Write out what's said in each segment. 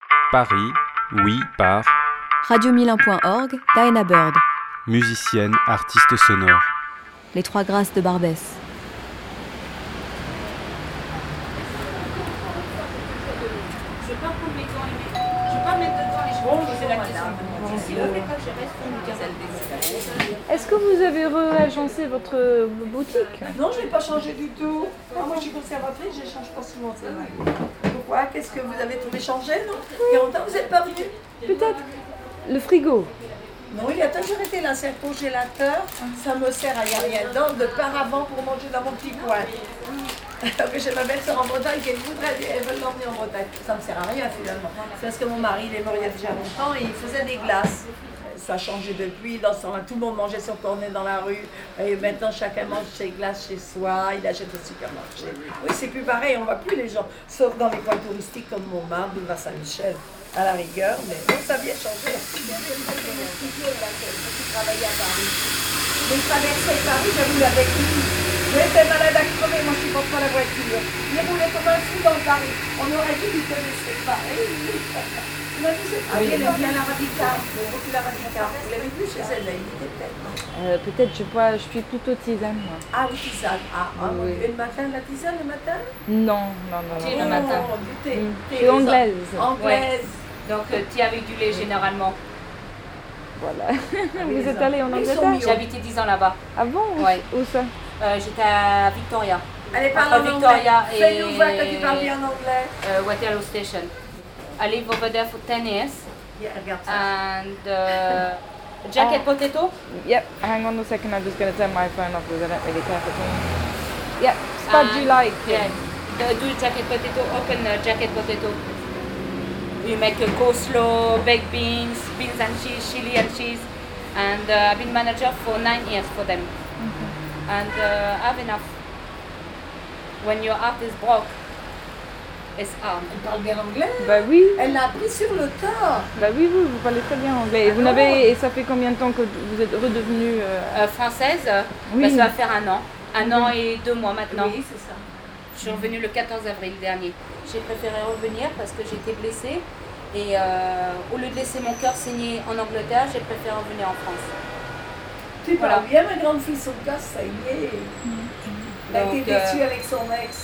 Paris, oui, par Radio1001.org, Diana Bird. musicienne, artiste sonore. Les Trois Grâces de Barbès. Je vais pas prendre mes gants je vais pas mettre dedans les cheveux, c'est la question. Est-ce que vous avez réagencé votre boutique? Non, je n'ai pas changé du tout. Moi, je suis conservatrice, je ne change pas souvent. C'est vrai. Pourquoi? Qu'est-ce que vous avez trouvé changé, non? Il y a longtemps, vous n'êtes pas venu? Peut-être le frigo. Non, il a toujours été là, c'est un congélateur. Ça me sert à rien dedans, de par avant pour manger dans mon petit coin. Alors que j'ai ma belle-sœur en Bretagne qui elle veut l'emmener en Bretagne. Ça ne me sert à rien finalement. C'est parce que mon mari, il est mort il y a déjà longtemps et il faisait des glaces. Ça a changé depuis, dans ce temps-là, tout le monde mangeait son cornet dans la rue. Et maintenant, chacun mange ses glaces chez soi, il achète au supermarché. Oui, c'est plus pareil, on ne voit plus les gens, sauf dans les coins touristiques comme Montmartre, boulevard Saint-Michel, à la rigueur, mais bon, ça vient changer. Qui travaillait à Paris. Mais traversait Paris, j'avoue, avec lui. J'étais malade à crever, moi je ne supporte pas la voiture. Il roulait comme un fou dans Paris. On aurait dit qu'il connaissait Paris. Il m'a dit c'est pas bien, elle vient à la Radicale. Vous l'avez vu chez elle, il était peut-être. Peut-être, je suis plutôt tisane, moi. Ah oui, tisane. Oui. Et le matin, la tisane, le matin? Non. Le matin. Du thé. Je suis anglaise. Anglaise. Donc, thé avec du lait généralement. Voilà. Vous êtes allée en Angleterre? J'ai habité 10 ans là-bas. Ah bon? Ouais. Où ça? J'étais à Victoria. Allez, parle en Victoria anglais. Fais-nous voir quand tu parles bien en anglais. Waterloo Station. I live over there for 10 years. Yeah, regarde ça. And jacket potato. Yep, hang on a second, I'm just going to turn my phone off because I don't really care for it. Yep, spud you like. Yeah, do jacket potato, open jacket potato. You make a coleslaw, baked beans, beans and cheese, chili and cheese. And I've been manager for 9 years for them. Mm-hmm. And I have enough. When your heart is broke, it's hard. Elle parle bien anglais? Bah oui. Elle l'a appris sur le tas. Bah oui, vous parlez très bien anglais. Et vous n'avez, et ça fait combien de temps que vous êtes redevenue française? Oui. Bah, ça va faire 1 an. 1 an et 2 mois maintenant. Oui, c'est ça. Je suis revenue le 14 avril dernier. J'ai préféré revenir parce que j'étais blessée. Et au lieu de laisser mon cœur saigner en Angleterre, j'ai préféré revenir en France. Tu parles bien, ma grande fille, son cœur, ça y est. Elle a été déçue avec son ex.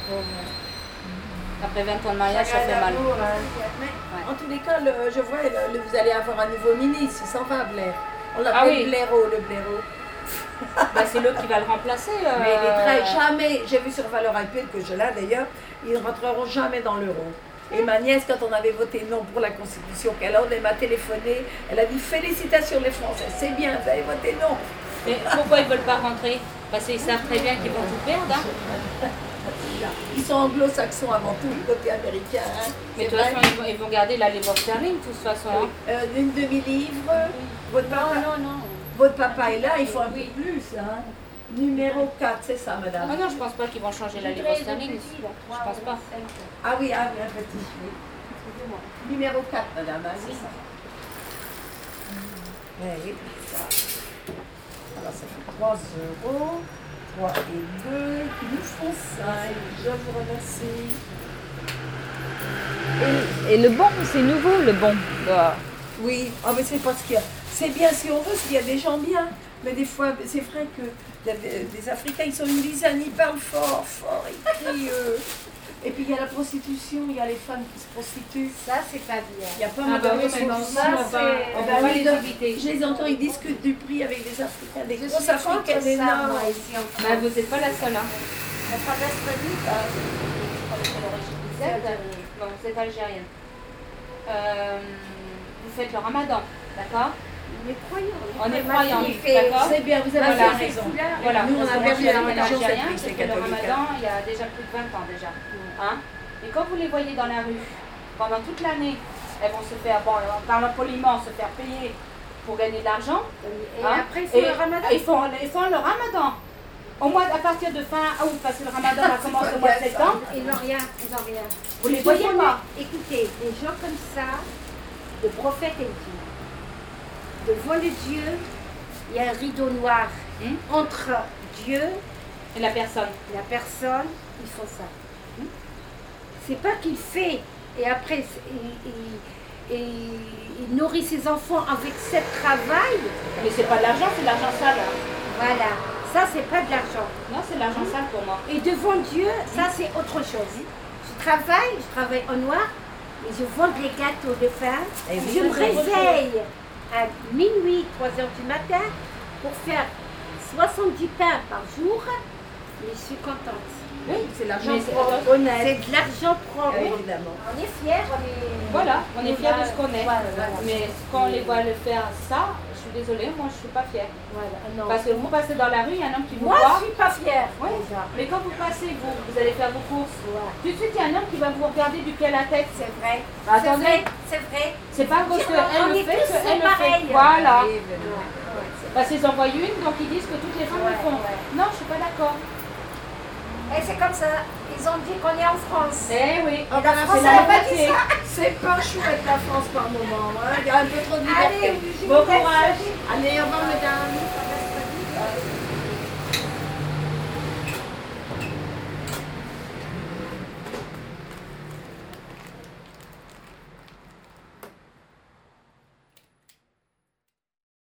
Après 20 ans de mariage, ça fait mal. En tous les cas, je vois, vous allez avoir un nouveau ministre, il s'en va, Blair. On l'appelle Blaireau, le Blaireau. Bah, c'est l'autre qui va le remplacer. Mais il est très jamais, j'ai vu sur Valeurs Actuelles que je l'ai d'ailleurs, ils ne rentreront jamais dans l'euro. Et ma nièce, quand on avait voté non pour la Constitution, elle m'a téléphoné, elle a dit félicitations les Français, c'est bien, vous avez voté non. Mais pourquoi ils ne veulent pas rentrer? Parce qu'ils savent très bien qu'ils vont tout perdre. Hein. Ils sont anglo-saxons avant tout, le côté américain. Hein. Mais de toute façon, ils vont garder la livre sterling, de toute façon. Hein. Une demi-livre, votre papa, Non. Votre papa est là, il faut un peu plus. Hein. Numéro 4, c'est ça, madame? Ah non, je pense pas qu'ils vont changer la livre sterling ici. Je pense pas. Ah oui, un petit. Excusez-moi. Numéro 4, madame, hein, c'est ça. Oui, ça. Alors, ça fait 3 euros. 3 et 2, qui nous font 5. Je vous remercie. Et le bon, c'est nouveau, le bon. Oui, mais c'est parce qu'il y a... C'est bien si on veut, s'il y a des gens bien. Mais des fois, c'est vrai que des Africains, ils sont une dizaine, ils parlent fort, ils crient. Et puis il y a la prostitution, il y a les femmes qui se prostituent. Ça, c'est pas bien. Il y a pas mal de prostitution. On va pas les éviter. Je les entends, ils discutent du prix avec des Africains, des grosses suis contre Africaines ça, énormes. moi, ici en France. Bah, vous n'êtes pas la seule. Hein. On traverse pas vite. Vous êtes, vous êtes algérienne. Vous faites le ramadan, d'accord? On est croyants. On est croyants, d'accord? C'est bien, vous avez Voilà. raison. Voilà, Nous, on a perdu la religion, algérien, c'est c'est que le catholique. ramadan, il y a déjà plus de 20 ans déjà. Hein? Et quand vous les voyez dans la rue, pendant toute l'année, elles vont se faire, bon, en parlant poliment, se faire payer pour gagner de l'argent. Et Hein? après, ils font le ramadan. Ils font le ramadan. À partir de fin août, parce que le ramadan va commencer au mois de septembre, Ils n'ont rien. vous les voyez pas. Écoutez, des gens comme ça, le prophète est dit, devant le Dieu, il y a un rideau noir entre Dieu Et la personne. et la personne, ils font ça. C'est pas qu'il fait Et après, il nourrit ses enfants avec ce travail. Mais c'est pas de l'argent, c'est de l'argent sale. Hein. Voilà, ça c'est pas de l'argent. Non, c'est de l'argent sale pour moi. Et devant Dieu, ça c'est autre chose. Je travaille en noir, et je vends des gâteaux de pain. Je me réveille à minuit, 3 heures du matin, pour faire 70 pains par jour, mais je suis contente. Oui, C'est l'argent Mais c'est- propre, C'est honnête. de l'argent propre. Évidemment. On est fiers, on est... Voilà, on est fiers de ce qu'on est. Voilà. Mais quand on les voit le faire ça, je suis désolée, moi je suis pas fière. Voilà. Non. Parce que vous passez dans la rue, il y a un homme qui vous Moi, voit. je suis pas fière. Oui. Déjà. Mais quand vous passez, vous allez faire vos courses. Ouais. Tout de suite, il y a un homme qui va vous regarder du pied à la tête. C'est vrai. Bah, attendez. C'est vrai. C'est pas parce On qu'elle le est fait tous qu'elle le fait. pareils. Voilà. Oui, évidemment. Parce qu'ils en voient une, donc ils disent que toutes les femmes le font. Ouais. Non, je suis pas d'accord. Et c'est comme ça. Ils ont dit qu'on est en France. Eh oui. Et la France, c'est elle la a pas dit liberté. ça. C'est pas chouette la France par moment. Hein. Il y a un peu trop de Allez, liberté. je Bon vous laisse. courage. Allez,